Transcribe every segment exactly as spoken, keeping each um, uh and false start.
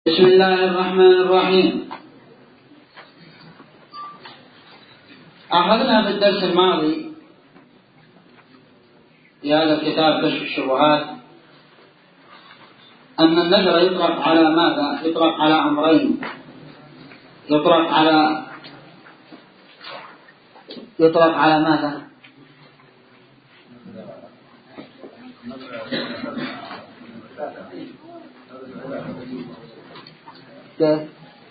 بسم الله الرحمن الرحيم. أخذنا في الدرس الماضي في هذا الكتاب كشف الشبهات أن النذر يطلق على ماذا؟ يطلق على أمرين، يطلق على يطلق على ماذا؟ كيف؟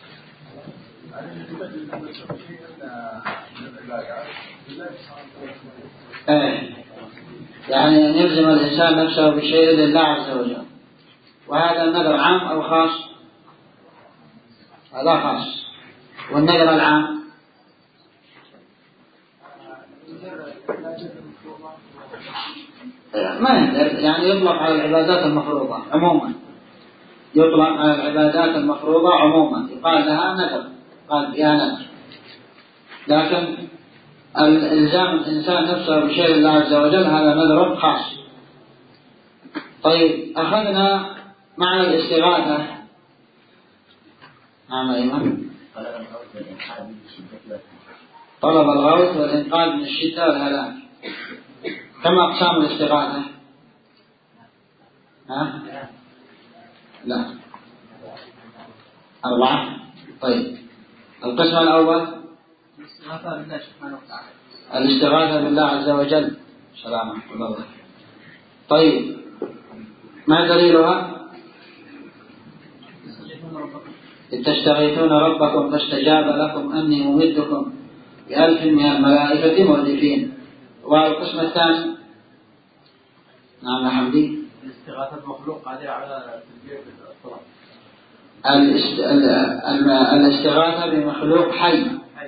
ايه يعني أن يلزم الإنسان نفسه بشيء لله عز وجل، وهذا النذر عام أو خاص؟ هذا خاص. والنذر العام ما ينذر، يعني يطلق على العبادات المفروضة عموما، يطلق على العبادات المفروضة عموما، يقال لها نذر، قال فيها نذر. لكن الإلزام الإنسان نفسه بشيء لله عز وجل هذا نذر خاص. طيب، أخذنا معنى الاستغاثة. نعم أيمن. طلب الغوث والإنقاذ من الشدة والهلاك. كم أقسام الاستغاثة؟ ها؟ لا، أربعة. طيب، القسم الأول الاستغاثة بالله سبحانه وتعالى. الاستغاثة بالله عز وجل. سلام الله. طيب، ما دليلها؟ إذ تستغيثون ربكم فاستجاب لكم أني ممدكم بألف من الملائكة مردفين. والقسم الثاني؟ نعم يا حمدي. الاستغاثة مخلوق قادر على تلبية الطلب. الاست... الاستغاثة بمخلوق حي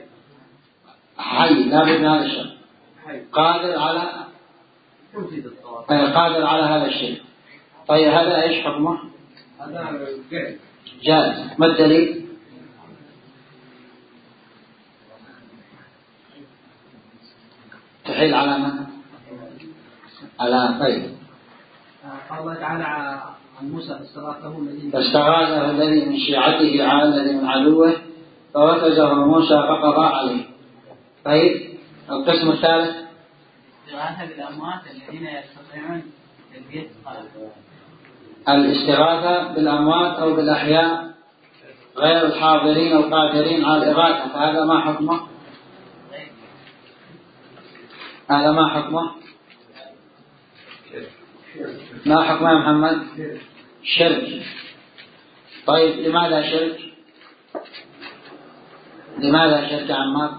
حي لا بد من هذا الشيء، قادر على تنفيذ الطلب، قادر على هذا الشيء. طيب، هذا ايش حكمه؟ هذا جائز. جائز. ما الدليل؟ تحيل على من؟ على طيب. قال الله تعالى عن موسى فاستغاثه الذي فاستغاثه الذي من شيعته على الذي من عدوه فوكزه موسى فقضى عليه. طيب، القسم الثالث الاستغاثة بالأموات الذين يستطيعون تلبية الطلب. الاستغاثة بالأموات أو بالأحياء غير الحاضرين أو قادرين على الإغاثة، فهذا ما حكمه؟ هذا ما حكمه؟ ما حكمه يا محمد؟ شرك. طيب، لماذا شرك؟ لماذا شرك يا عمار؟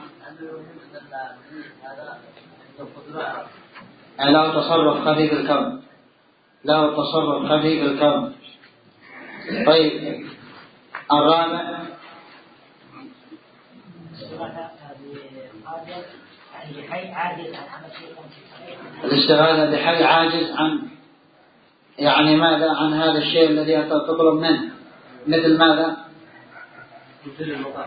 له تصرف خفي في الكون، له تصرف خفي في الكون. طيب، الرابع الاستغاثة بحي عاجز عن، يعني ماذا؟ عن هذا الشيء الذي تطلب منه، مثل ماذا؟ مثل المطر.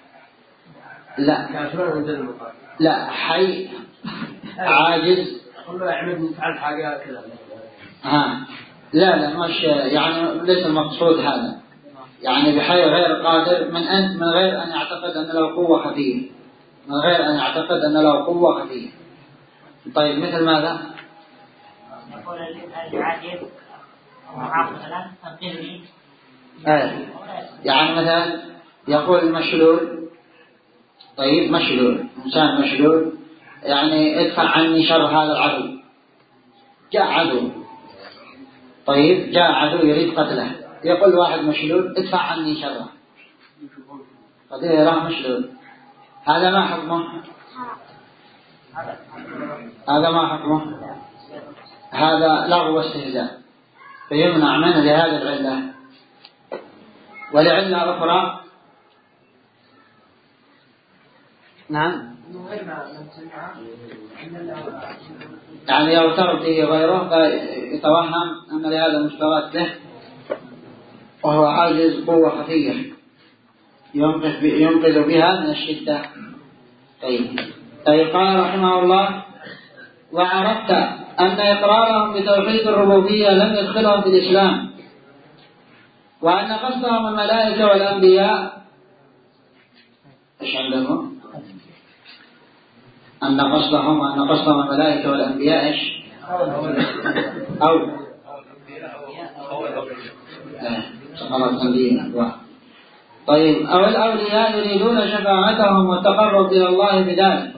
لا لا، حي عاجز. أقول له أعمل نفعل حاجة كذا. ها لا لا، مش يعني ليس المقصود هذا، يعني بحي غير قادر من أن من غير أن يعتقد أن له قوة خفية، من غير أن يعتقد أن له قوة خفية. طيب، مثل ماذا؟ يقول العاجز معاق مثلا تنقذني. آه. يعني مثلا يقول المشلول، طيب مشلول، إنسان مشلول، يعني ادفع عني شر هذا العدو. جاء عدو، طيب جاء عدو يريد قتله، يقول واحد مشلول ادفع عني شره، قد يراه مشلول. هذا ما حكمه؟ هذا ما حكمه؟ هذا لغو واستهزاء، فيمنع منه لهذه العلة. ولعلة أخرى، نعم، يعني يغتر به غيره فيتوهم أن لهذا مشترك به وهو عاجز قوة خفية ينقذ بها من الشدة. طيب. طيب، قال رحمه الله: وعرفت أن إقرارهم بتوحيد الربوبية لم يدخلهم في الإسلام، وأن قصدهم الملائكة والأنبياء. إيش عندكم؟ أن قصدهم أن قصدهم الملائكة والأنبياء إيش؟ أو طيب أو الأولياء يريدون شفاعتهم والتقرب إلى الله بذلك.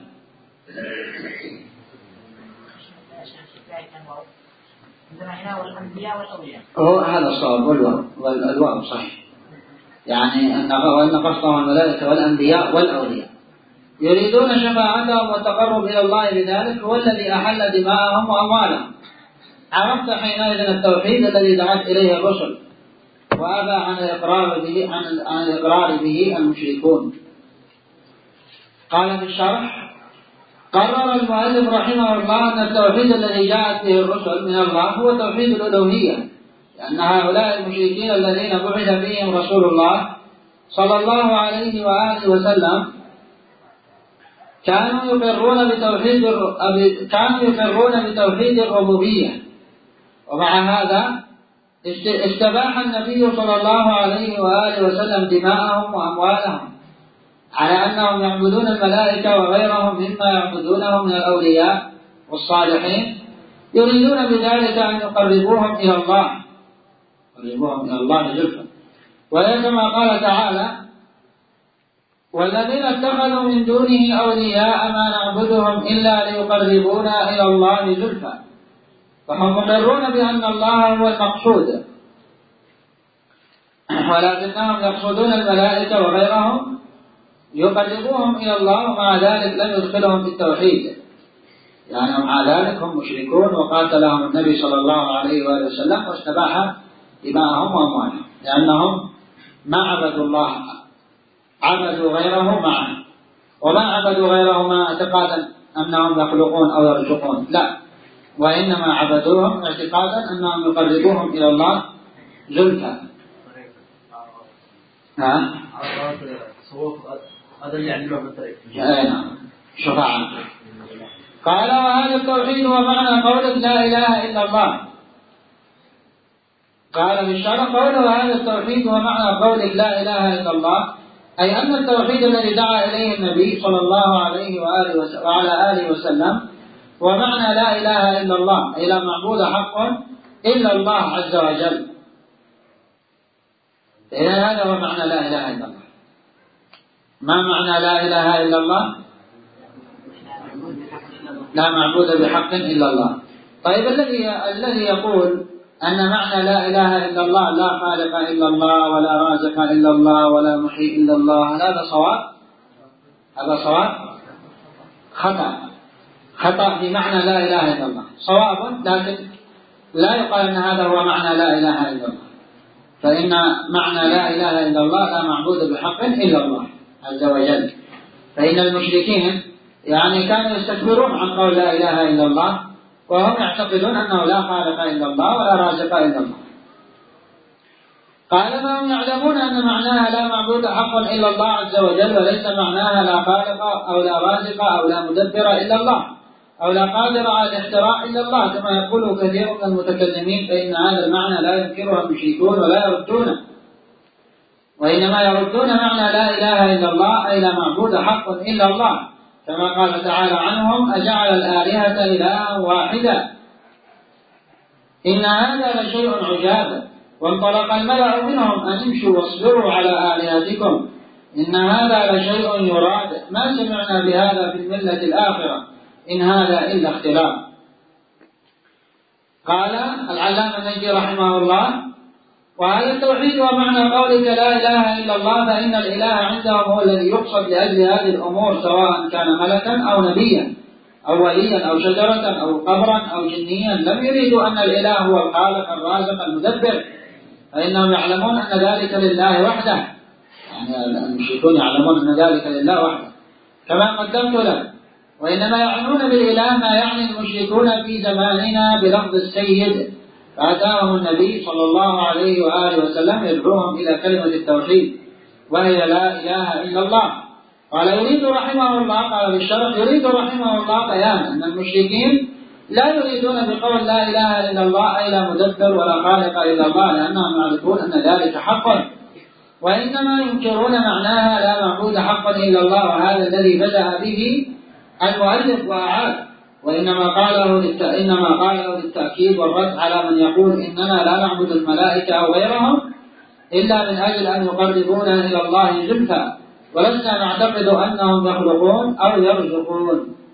هو هذا الصواب والواو والواو صحيح، يعني أن وأن قصدهم الملائكة والأنبياء والأولياء يريدون شفاعتهم والتقرب إلى الله بذلك هو الذي أحل دماءهم وأموالهم. عرفت حينئذ التوحيد الذي دعت إليه الرسل وأبى عن الإقرار به عن الإقرار به المشركون. قال في الشرح: قرر المؤلف رحمه الله أن التوحيد الذي جاءت به الرسل من الله هو توحيد الألوهية، لأن هؤلاء المشركين الذين بعث فيهم رسول الله صلى الله عليه وآله وسلم كانوا يقرون بتوحيد كانوا يقرون بتوحيد الربوبية، ومع هذا استباح النبي صلى الله عليه وآله وسلم دماءهم وأموالهم على أنهم يعبدون الملائكة وغيرهم مما يعبدونهم من الأولياء والصالحين، يريدون بذلك أن يقربوهم إلى الله يقربوهم إلى الله زلفى. وكما قال تعالى: والذين اتخذوا من دونه أولياء ما نعبدهم إلا ليقربونا إلى الله زلفى، فهم مقرون بأن الله هو المقصود، ولكنهم يقصدون الملائكة وغيرهم يقربوهم إلى الله، ومع ذلك لم يدخلهم في التوحيد، يعني مع ذلك هم مشركون وقاتلهم النبي صلى الله عليه وآله وسلم واستباح دماءهم وأموالهم، لأنهم ما عبدوا الله، عبدوا غيره معه، وما عبدوا غيره مع اعتقادا أنهم يخلقون أو يرزقون، لا، وإنما عبدوهم اعتقادا أنهم يقربوهم إلى الله زلفى. ها؟ هذا اللي يعلمه بالطريق. نعم. شفاعة. قال: وهذا التوحيد هو معنى قولك لا إله إلا الله. قال في الشرح: قوله هذا التوحيد هو معنى قولك لا إله إلا الله، أي أن التوحيد الذي دعا إليه النبي صلى الله عليه وآله وعلى آله وسلم ومعنى لا إله إلا الله، أي لا معبود حق إلا الله عز وجل. إذن هذا هو معنى لا إله إلا الله. ما معنى لا إله إلا الله؟ لا معبود بحق إلا الله. طيب الذي الذي يقول أن معنى لا إله إلا الله لا خالق إلا الله ولا رازق إلا الله ولا محيي إلا الله، هذا صواب؟ هذا صواب؟ خطأ. خطأ في معنى لا إله إلا الله، صواب لكن لا يقال أن هذا هو معنى لا إله إلا الله، فإن معنى لا إله إلا الله لا معبود بحق إلا الله عز وجل. فإن المشركين يعني كانوا يستكبرون عن قول لا إله إلا الله، وهم يعتقدون أنه لا خالق إلا الله ولا رازق إلا الله. قال: ما هم يعلمون أن معناها لا معبود حق إلا الله عز وجل، وليس معناها لا خالق أو لا رازق أو لا مدبر إلا الله أو لا قادر على الاختراع إلا الله، كما يقول كثير من المتكلمين، فإن هذا المعنى لا ينكره المشركون ولا يردونه، وإنما يردون معنى لا إله إلا الله أي لا معبود حق إلا الله، كما قال تعالى عنهم: أجعل الآلهة إلها واحدا إن هذا لشيء عجاب. وانطلق الملأ منهم أن امشوا واصبروا على آلهتكم إن هذا لشيء يراد ما سمعنا بهذا في الملة الآخرة إن هذا إلا اختلاف. قال العلامة النجدي رحمه الله: وهذا التوحيد ومعنى قولك لا إله إلا الله، فإن الإله عندهم هو الذي يقصد لأجل هذه الأمور، سواء كان ملكا أو نبيا أو وليا أو شجرة أو قبرا أو جنيا، لم يريدوا أن الإله هو الخالق الرازق المدبر، فإنهم يعلمون أن ذلك لله وحده، يعني المشركون يعلمون أن ذلك لله وحده كما قدمت له، وإنما يعنون بالإله ما يعني المشركون في زماننا بلفظ السيد، فأتاهم النبي صلى الله عليه وآله وسلم يدعوهم إلى كلمة التوحيد وهي لا إله إلا الله. قال يريد رحمه الله، قال بالشرح: يريد رحمه الله بيان أن المشركين لا يريدون بقول لا إله إلا الله أي لا مدبر ولا خالق إلا الله، لأنهم يعرفون أن ذلك حق، وإنما ينكرون معناها لا معبود حقا إلا الله، وهذا الذي بدأ به المؤلف وأعاد، وإنما قاله للت... إنما قاله للتأكيد والرد على من يقول إننا لا نعبد الملائكة أو غيرهم إلا من أجل أن يقربونا إلى الله زلفى، ولسنا نعتقد أنهم يخلقون أو يرزقون.